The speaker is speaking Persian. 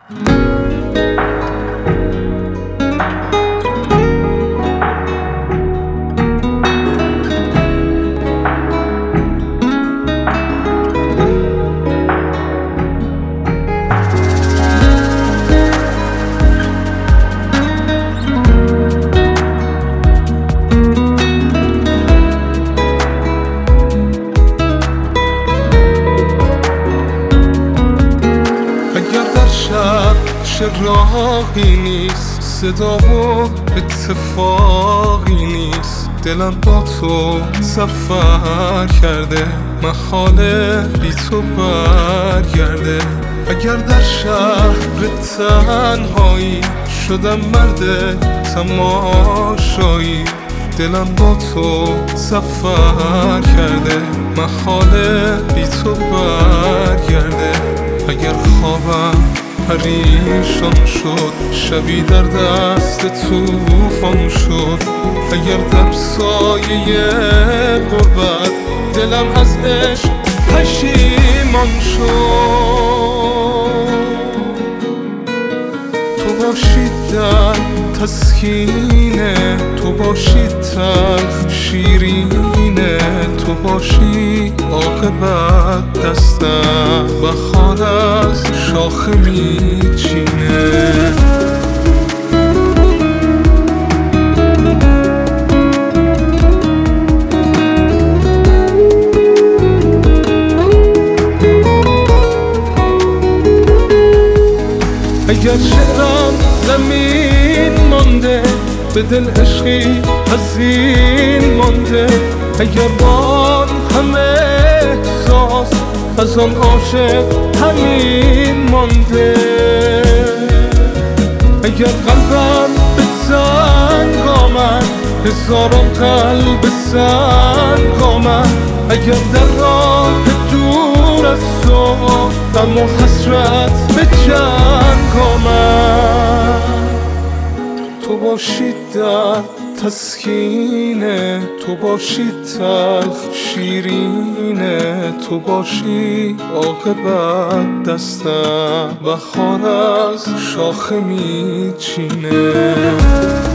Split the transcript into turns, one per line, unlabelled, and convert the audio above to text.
چه راهی نیست، صدا و اتفاقی نیست. دلم با تو سفر کرده، محاله بی تو برگرده. اگر در شهر تنهایی شدم مرد تماشایی، دلم با تو سفر کرده، محاله بی تو برگرده. اگر خوابم پریشان شد، شبی در دست طوفان شد. اگر در سایه غربت دلم از عشق پشیمان شد، تو باشی در تسکینه، تو باشی تلخ شیرینه، تو باشی عاقبت دستم بهار از شاخه میچینه. اگر شعرم زمین مانده، به دل عشقی حزین مانده. اگر با همه احساس از آن عاشق همین مانده. اگر قلبم به سنگ آمد، هزاران قلب سنگ آمد. اگر در راه دور از تو غم و حسرت به جنگ آمد، تو باشی در تسکینه، تو باشی تلخ شیرینه، تو باشی عاقبت دستم بهار از شاخه میچینه.